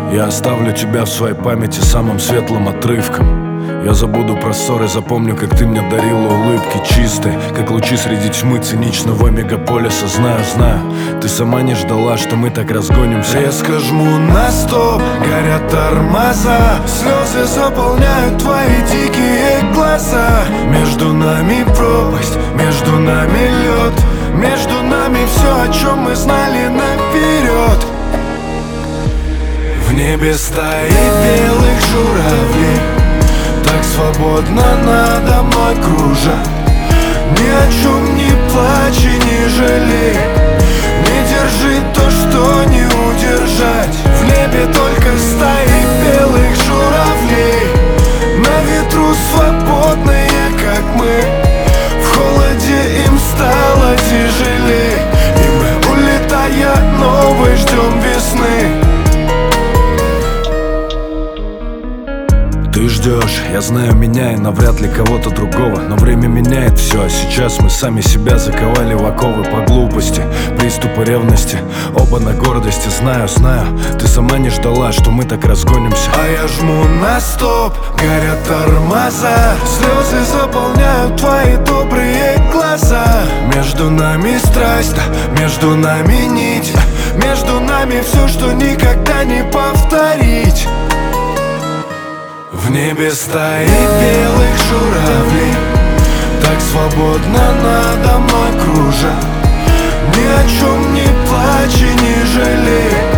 Я оставлю тебя в своей памяти самым светлым отрывком. Я забуду про ссоры, запомню, как ты мне дарила улыбки чистые, как лучи среди тьмы циничного мегаполиса. Знаю, ты сама не ждала, что мы так разгонимся. Резко жму на стоп, горят тормоза, слезы заполняют твои дикие глаза. Между нами пропасть, между нами лед, между нами все, о чем мы знали наперед. В небе стоит белых журавлей, так свободно надо мной кружа. Ни о чем не плачь и не жалей, не держи то, что не удержать. В небе только стаи белых журавлей, на ветру свободные, как мы. В холоде им стало тяжелей, и мы, улетая новой, ждем весны. Ты ждешь, я знаю, меня и навряд ли кого-то другого. Но время меняет все, а сейчас мы сами себя заковали в оковы по глупости, приступы ревности, оба на гордости. Знаю, ты сама не ждала, что мы так разгонимся. А я жму на стоп, горят тормоза, слезы заполняют твои добрые глаза. Между нами страсть, между нами нить, между нами все, что никогда не повторить. В небе стоит белых журавлей, так свободно надо мной кружа. Ни о чем не плачь и не жалей,